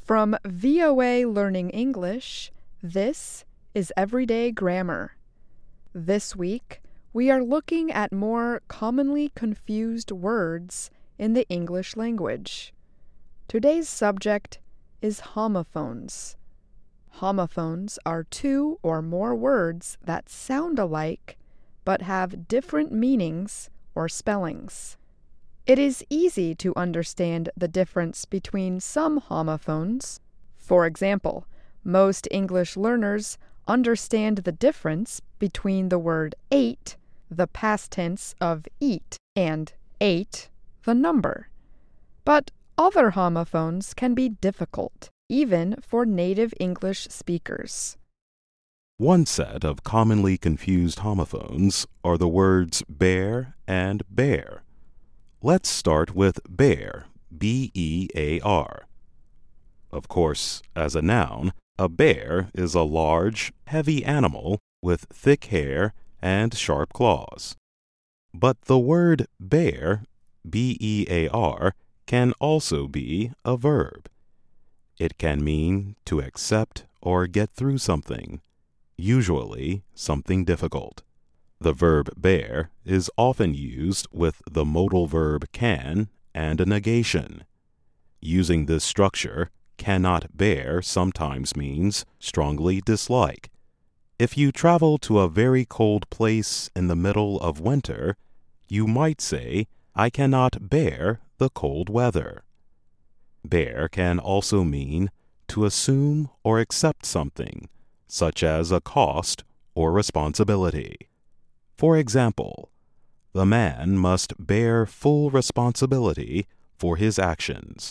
From VOA Learning English, this is Everyday Grammar. This week, we are looking at more commonly confused words in the English language. Today's subject is homophones. Homophones are two or more words that sound alike but have different meanings or spellings. It is easy to understand the difference between some homophones. For example, most English learners understand the difference between the word ate, the past tense of eat, and ate, the number. But other homophones can be difficult, even for native English speakers. One set of commonly confused homophones are the words bear and bear. Let's start with bear, B-E-A-R. Of course, as a noun, a bear is a large, heavy animal with thick hair and sharp claws. But the word bear, B-E-A-R, can also be a verb. It can mean to accept or get through something, usually something difficult. The verb bear is often used with the modal verb can and a negation. Using this structure, cannot bear sometimes means strongly dislike. If you travel to a very cold place in the middle of winter, you might say, I cannot bear the cold weather. Bear can also mean to assume or accept something, such as a cost or responsibility. For example, the man must bear full responsibility for his actions.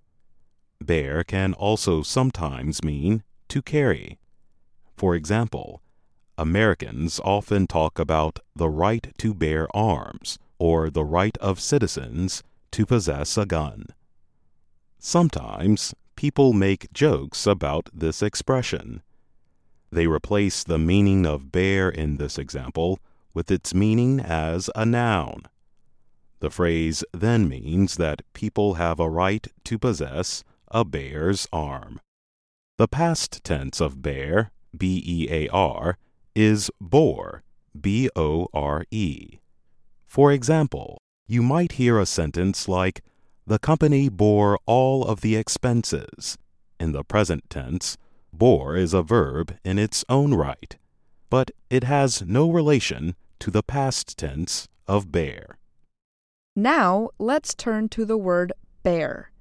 Bear can also sometimes mean to carry. For example, Americans often talk about the right to bear arms or the right of citizens to possess a gun. Sometimes people make jokes about this expression. They replace the meaning of bear in this example with its meaning as a noun. The phrase then means that people have a right to possess a bear's arm. The past tense of bear, B-E-A-R, is bore, B-O-R-E. For example, you might hear a sentence like, the company bore all of the expenses. In the present tense, bore is a verb in its own right, but it has no relation to the past tense of bear. Now, let's turn to the word bear,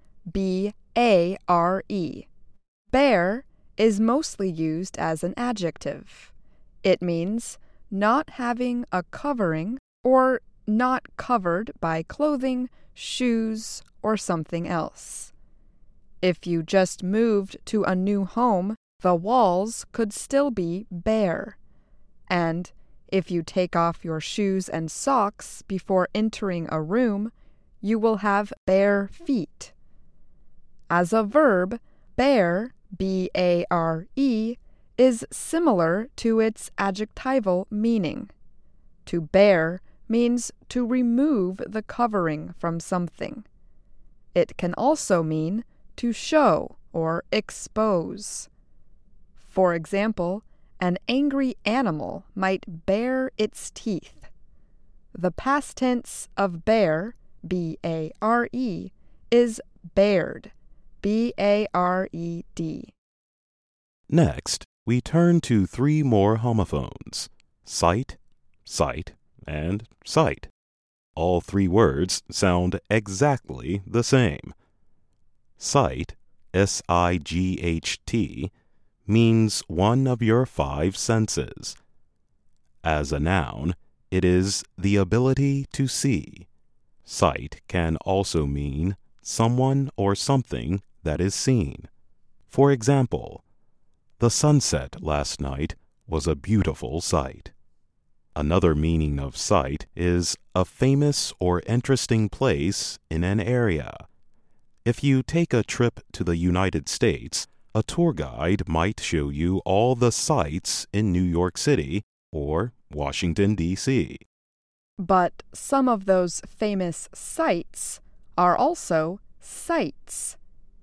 B-A-R-E. Bear is mostly used as an adjective. It means not having a covering or not covered by clothing, shoes, or something else. If you just moved to a new home, the walls could still be bare. And if you take off your shoes and socks before entering a room, you will have bare feet. As a verb, bear, B-A-R-E, is similar to its adjectival meaning. To bear means to remove the covering from something. It can also mean to show or expose. For example, an angry animal might bare its teeth. The past tense of bear, B-A-R-E, is bared, B-A-R-E-D. Next, we turn to three more homophones, sight, sight, and sight. All three words sound exactly the same. Sight, S-I-G-H-T, means one of your five senses. As a noun, it is the ability to see. Sight can also mean someone or something that is seen. For example, the sunset last night was a beautiful sight. Another meaning of sight is a famous or interesting place in an area. If you take a trip to the United States, a tour guide might show you all the sights in New York City or Washington, D.C. But some of those famous sights are also sights,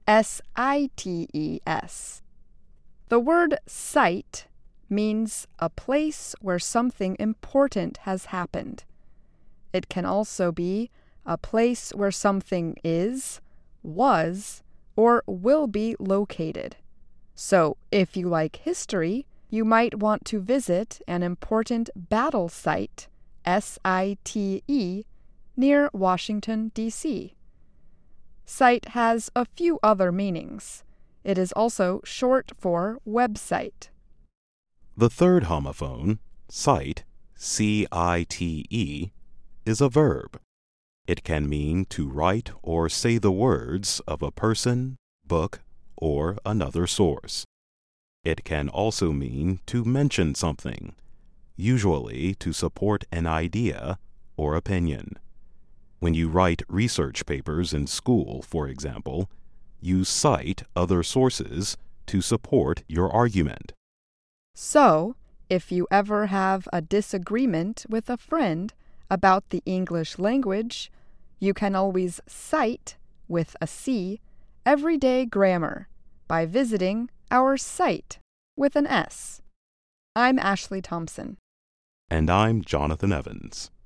S-I-T-E-S. The word site means a place where something important has happened. It can also be a place where something is, was, or will be located. So, if you like history, you might want to visit an important battle site, S-I-T-E, near Washington, D.C. Site has a few other meanings. It is also short for website. The third homophone, cite, C-I-T-E, is a verb. It can mean to write or say the words of a person, book, or another source. It can also mean to mention something, usually to support an idea or opinion. When you write research papers in school, for example, you cite other sources to support your argument. So, if you ever have a disagreement with a friend about the English language, you can always cite, with a C, Everyday Grammar by visiting our site with an S. I'm Ashley Thompson. And I'm Jonathan Evans.